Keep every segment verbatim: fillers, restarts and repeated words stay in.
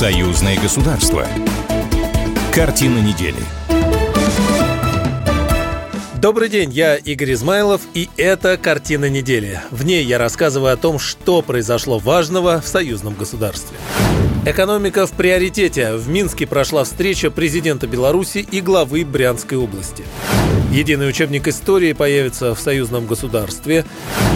Союзное государство. Картина недели. Добрый день, я Игорь Измайлов, и это «Картина недели». В ней я рассказываю о том, что произошло важного в союзном государстве. Экономика в приоритете. В Минске прошла встреча президента Беларуси и главы Брянской области. Единый учебник истории появится в союзном государстве.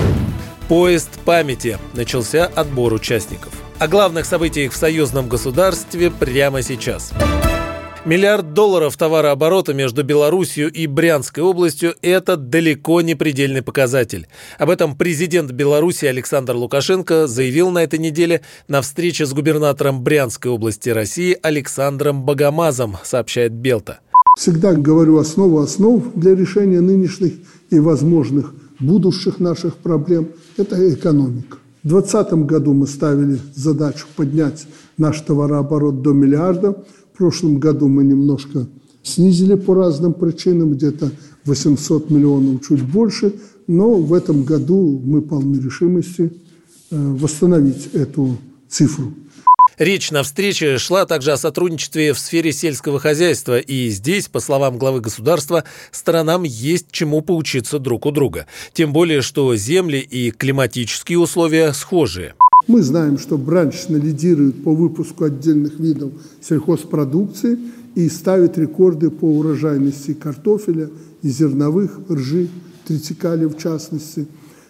Поезд памяти. Начался отбор участников. О главных событиях в союзном государстве прямо сейчас. Миллиард долларов товарооборота между Беларусью и Брянской областью – это далеко не предельный показатель. Об этом президент Беларуси Александр Лукашенко заявил на этой неделе на встрече с губернатором Брянской области России Александром Богомазом, сообщает Белта. Всегда говорю, основа основ для решения нынешних и возможных будущих наших проблем – это экономика. В двадцатом году мы ставили задачу поднять наш товарооборот до миллиарда. В прошлом году мы немножко снизили по разным причинам, где-то восемьсот миллионов, чуть больше. Но в этом году мы полны решимости восстановить эту цифру. Речь на встрече шла также о сотрудничестве в сфере сельского хозяйства. И здесь, по словам главы государства, сторонам есть чему поучиться друг у друга. Тем более, что земли и климатические условия схожие. Мы знаем, что Брянщина лидирует по выпуску отдельных видов сельхозпродукции и ставит рекорды по урожайности картофеля и зерновых, ржи, тритикали в частности.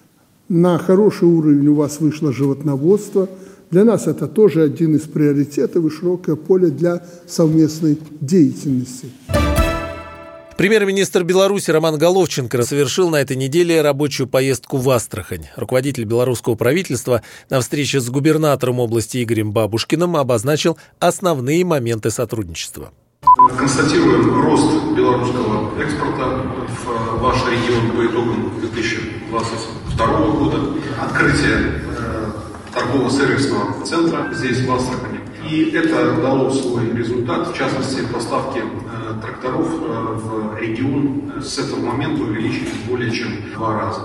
На хороший уровень у вас вышло животноводство. Для нас это тоже один из приоритетов и широкое поле для совместной деятельности. Премьер-министр Беларуси Роман Головченко совершил на этой неделе рабочую поездку в Астрахань. Руководитель белорусского правительства на встрече с губернатором области Игорем Бабушкиным обозначил основные моменты сотрудничества. Констатируем рост белорусского экспорта в ваш регион по итогам две тысячи двадцать второго года, открытие торгово-сервисного центра здесь, в Астрахани. И это дало свой результат, в частности, поставки э, тракторов э, в регион с этого момента увеличились более чем в два раза.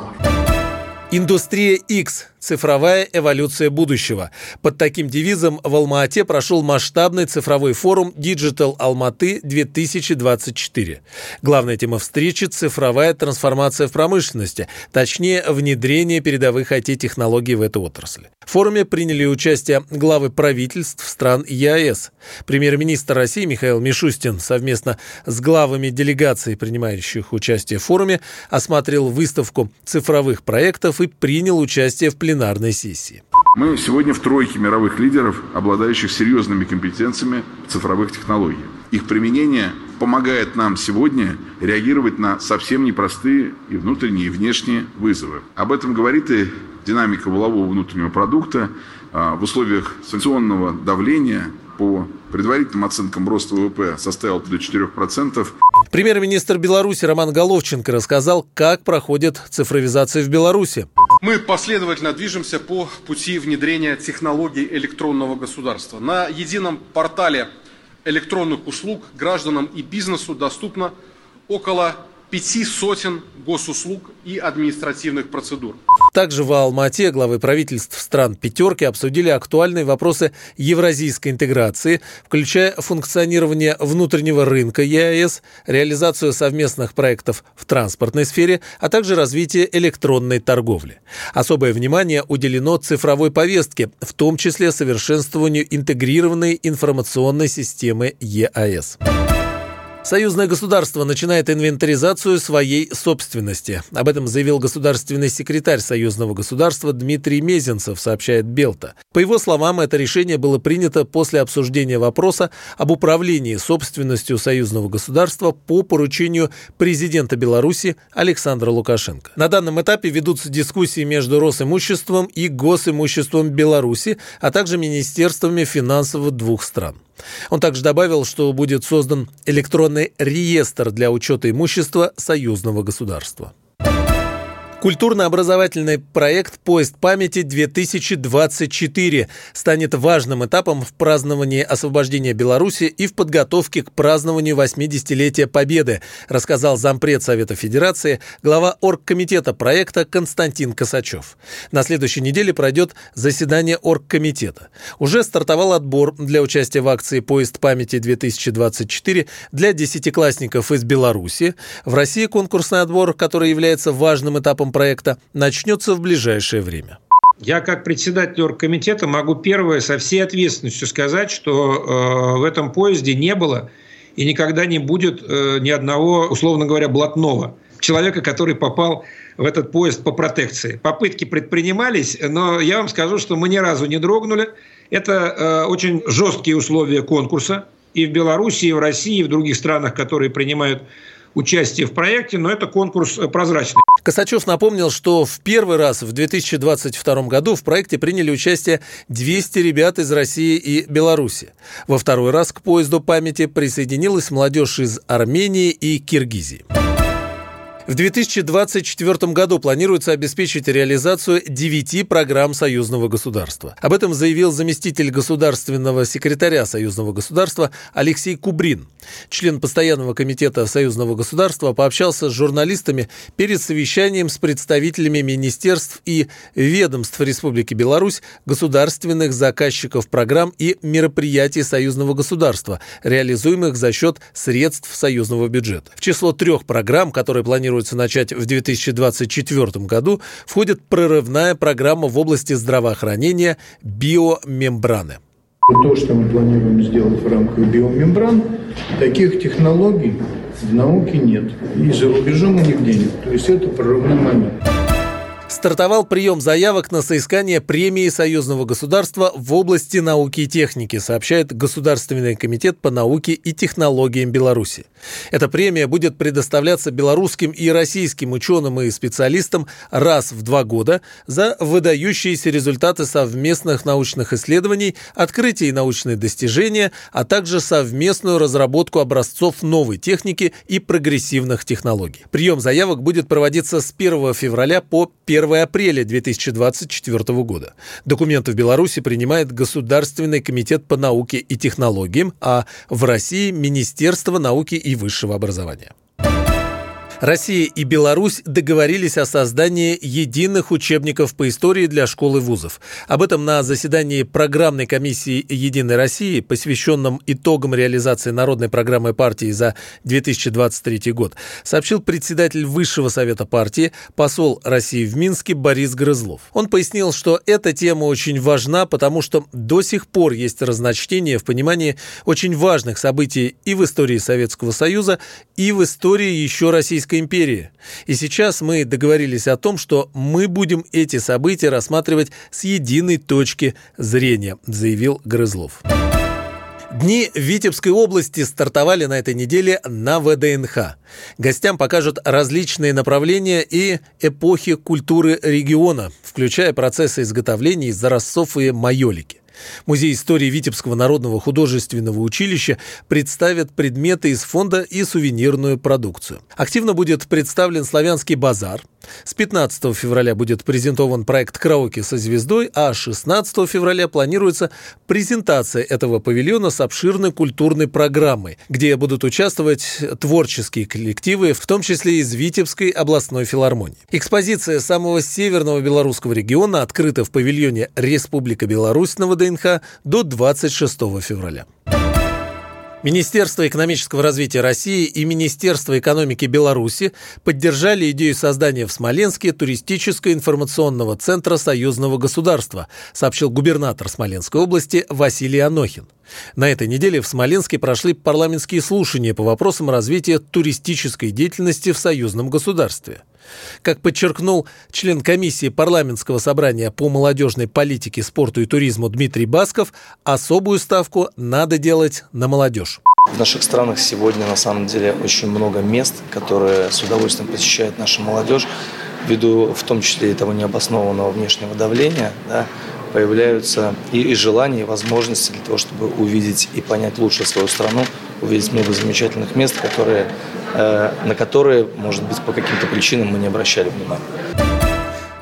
Индустрия X. Цифровая эволюция будущего. Под таким девизом в Алма-Ате прошел масштабный цифровой форум Digital Алматы-две тысячи двадцать четыре. Главная тема встречи – цифровая трансформация в промышленности, точнее, внедрение передовых ай ти-технологий в эту отрасль. В форуме приняли участие главы правительств стран ЕАЭС. Премьер-министр России Михаил Мишустин совместно с главами делегаций, принимающих участие в форуме, осмотрел выставку цифровых проектов и принял участие в пленарной сессии. Мы сегодня в тройке мировых лидеров, обладающих серьезными компетенциями в цифровых технологиях. Их применение помогает нам сегодня реагировать на совсем непростые и внутренние, и внешние вызовы. Об этом говорит и динамика валового внутреннего продукта в условиях санкционного давления. По предварительным оценкам роста ВВП составил до четырех процентов. Премьер-министр Беларуси Роман Головченко рассказал, как проходит цифровизация в Беларуси. Мы последовательно движемся по пути внедрения технологий электронного государства. На едином портале электронных услуг гражданам и бизнесу доступно около пяти сотен госуслуг и административных процедур. Также в Алма-Ате главы правительств стран «пятерки» обсудили актуальные вопросы евразийской интеграции, включая функционирование внутреннего рынка ЕАЭС, реализацию совместных проектов в транспортной сфере, а также развитие электронной торговли. Особое внимание уделено цифровой повестке, в том числе совершенствованию интегрированной информационной системы ЕАЭС. Союзное государство начинает инвентаризацию своей собственности. Об этом заявил государственный секретарь Союзного государства Дмитрий Мезенцев, сообщает Белта. По его словам, это решение было принято после обсуждения вопроса об управлении собственностью союзного государства по поручению президента Беларуси Александра Лукашенко. На данном этапе ведутся дискуссии между Росимуществом и Госимуществом Беларуси, а также министерствами финансов двух стран. Он также добавил, что будет создан электронный реестр для учета имущества союзного государства. Культурно-образовательный проект «Поезд памяти-две тысячи двадцать четыре» станет важным этапом в праздновании освобождения Беларуси и в подготовке к празднованию восьмидесятилетия Победы, рассказал зампред Совета Федерации, глава оргкомитета проекта Константин Косачев. На следующей неделе пройдет заседание оргкомитета. Уже стартовал отбор для участия в акции «Поезд памяти-две тысячи двадцать четыре» для десятиклассников из Беларуси. В России конкурсный отбор, который является важным этапом проекта, начнется в ближайшее время. Я, как председатель оргкомитета, могу первое со всей ответственностью сказать, что э, в этом поезде не было и никогда не будет э, ни одного, условно говоря, блатного человека, который попал в этот поезд по протекции. Попытки предпринимались, но я вам скажу, что мы ни разу не дрогнули. Это э, очень жесткие условия конкурса и в Беларуси, и в России, и в других странах, которые принимают участие в проекте, но это конкурс прозрачный. Косачев напомнил, что в первый раз в две тысячи двадцать втором году в проекте приняли участие двести ребят из России и Беларуси. Во второй раз к поезду памяти присоединилась молодежь из Армении и Киргизии. В две тысячи двадцать четвёртом году планируется обеспечить реализацию девяти программ союзного государства. Об этом заявил заместитель государственного секретаря союзного государства Алексей Кубрин. Член постоянного комитета союзного государства пообщался с журналистами перед совещанием с представителями министерств и ведомств Республики Беларусь, государственных заказчиков программ и мероприятий союзного государства, реализуемых за счет средств союзного бюджета. В число трех программ, которые планируются начать в две тысячи двадцать четвёртом году, входит прорывная программа в области здравоохранения «Биомембраны». То, что мы планируем сделать в рамках биомембран, таких технологий в науке нет. И за рубежом у них денег. То есть это прорывной момент. Стартовал прием заявок на соискание премии союзного государства в области науки и техники, сообщает Государственный комитет по науке и технологиям Беларуси. Эта премия будет предоставляться белорусским и российским ученым и специалистам раз в два года за выдающиеся результаты совместных научных исследований, открытия и научные достижения, а также совместную разработку образцов новой техники и прогрессивных технологий. Прием заявок будет проводиться с первого февраля по первого апреля две тысячи двадцать четвёртого года. Документы в Беларуси принимает Государственный комитет по науке и технологиям, а в России – Министерство науки и высшего образования. Россия и Беларусь договорились о создании единых учебников по истории для школ и вузов. Об этом на заседании программной комиссии «Единой России», посвященном итогам реализации народной программы партии за две тысячи двадцать третий год, сообщил председатель Высшего совета партии, посол России в Минске Борис Грызлов. Он пояснил, что эта тема очень важна, потому что до сих пор есть разночтение в понимании очень важных событий и в истории Советского Союза, и в истории еще Российской империи. И сейчас мы договорились о том, что мы будем эти события рассматривать с единой точки зрения, заявил Грызлов. Дни Витебской области стартовали на этой неделе на вэ дэ эн ха. Гостям покажут различные направления и эпохи культуры региона, включая процессы изготовления из заросцов и майолики. Музей истории Витебского народного художественного училища представит предметы из фонда и сувенирную продукцию. Активно будет представлен славянский базар. С пятнадцатого февраля будет презентован проект «Караоке со звездой», а шестнадцатого февраля планируется презентация этого павильона с обширной культурной программой, где будут участвовать творческие коллективы, в том числе из Витебской областной филармонии. Экспозиция самого северного белорусского региона открыта в павильоне «Республика Беларусь» на вэ дэ эн ха до двадцать шестого февраля. Министерство экономического развития России и Министерство экономики Беларуси поддержали идею создания в Смоленске туристическо-информационного центра союзного государства, сообщил губернатор Смоленской области Василий Анохин. На этой неделе в Смоленске прошли парламентские слушания по вопросам развития туристической деятельности в союзном государстве. Как подчеркнул член комиссии парламентского собрания по молодежной политике, спорту и туризму Дмитрий Басков, особую ставку надо делать на молодежь. В наших странах сегодня на самом деле очень много мест, которые с удовольствием посещает наша молодежь, ввиду в том числе и того необоснованного внешнего давления, да, появляются и, и желания, и возможности для того, чтобы увидеть и понять лучше свою страну, увидеть много замечательных мест, которые, э, на которые, может быть, по каким-то причинам мы не обращали внимания.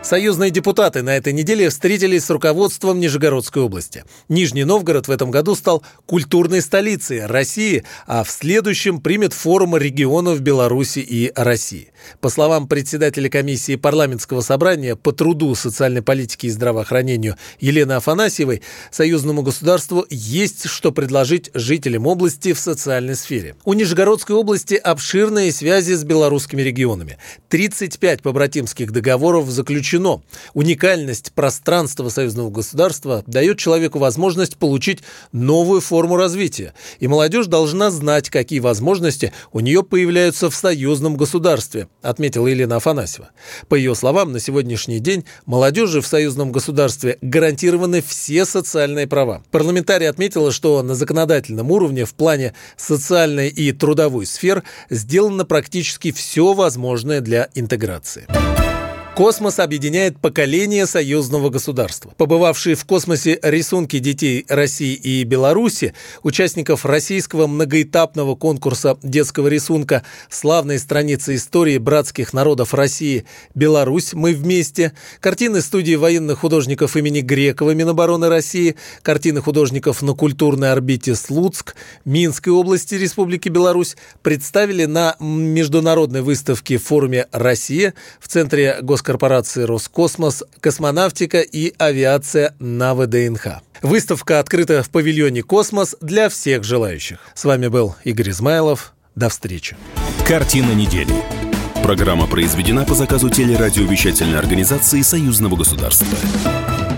Союзные депутаты на этой неделе встретились с руководством Нижегородской области. Нижний Новгород в этом году стал культурной столицей России, а в следующем примет форум регионов Беларуси и России. По словам председателя комиссии парламентского собрания по труду, социальной политике и здравоохранению Елены Афанасьевой, союзному государству есть что предложить жителям области в социальной сфере. У Нижегородской области обширные связи с белорусскими регионами. тридцать пять побратимских договоров заключено. Уникальность пространства союзного государства дает человеку возможность получить новую форму развития. И молодежь должна знать, какие возможности у нее появляются в союзном государстве, отметила Елена Афанасьева. По ее словам, на сегодняшний день молодежи в союзном государстве гарантированы все социальные права. Парламентарий отметила, что на законодательном уровне в плане социальной и трудовой сфер сделано практически все возможное для интеграции. Космос объединяет поколения союзного государства. Побывавшие в космосе рисунки детей России и Беларуси, участников российского многоэтапного конкурса детского рисунка «Славные страницы истории братских народов России. Беларусь. Мы вместе», картины студии военных художников имени Грекова Минобороны России, картины художников на культурной орбите Слуцк, Минской области Республики Беларусь представили на международной выставке в форуме «Россия» в Центре Госкомиссии корпорации «Роскосмос», «Космонавтика» и «Авиация» на вэ дэ эн ха. Выставка открыта в павильоне «Космос» для всех желающих. С вами был Игорь Измайлов. До встречи. Картина недели. Программа произведена по заказу телерадиовещательной организации Союзного государства.